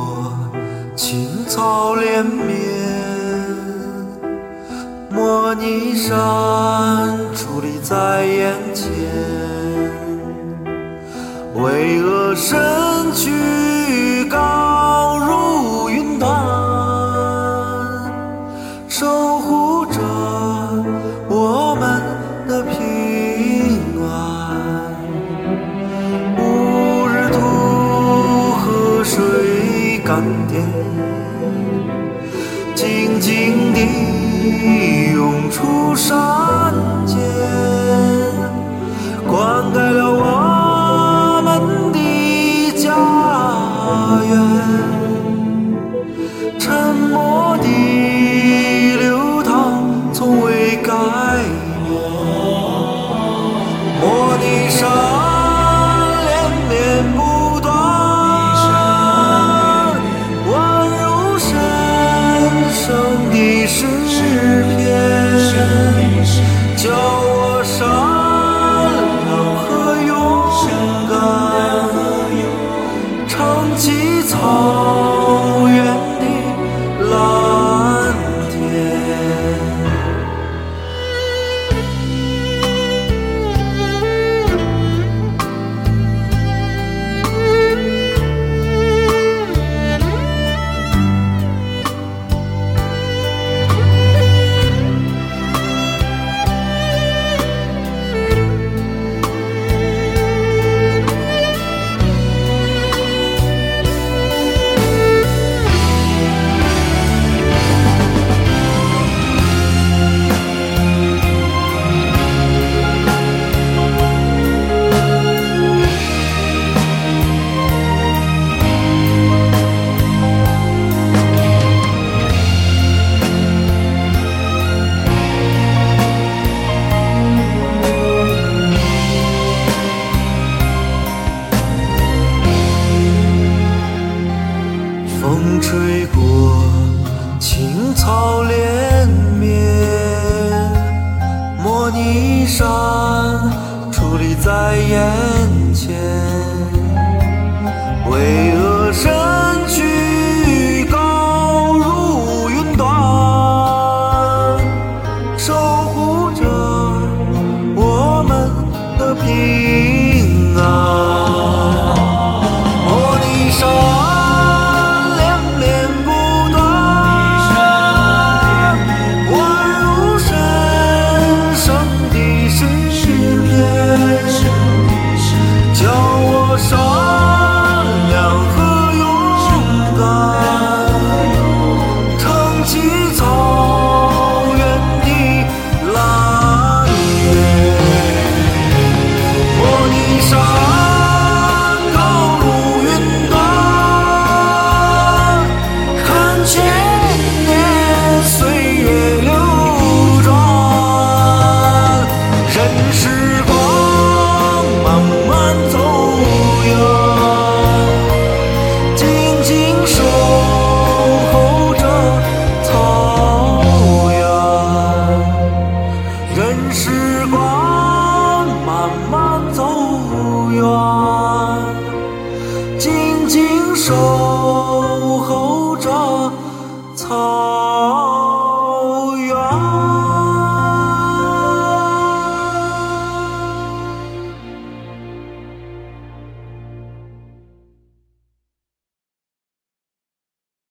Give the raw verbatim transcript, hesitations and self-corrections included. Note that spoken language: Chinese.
青草连绵，摩尼山矗立在眼前，巍峨身躯高如云端，守护着我们的平安。无日土河水甘甜，静静地涌出山间，灌溉了我们的家园。沉默的流淌从未改变，摩尼山连绵不断，宛如神圣的诗篇，教我善良和勇敢，撑起草原的蓝天。风吹过，青草连绵，摩尼山矗立在眼前，巍峨身躯高如云端，守护着我们的平安。摩尼山教我善良和勇敢，撑起草原的蓝天。摩尼山高如云端，看千年岁月流转，任时光慢慢走远，静静守候着草原。任时光慢慢走远，静静守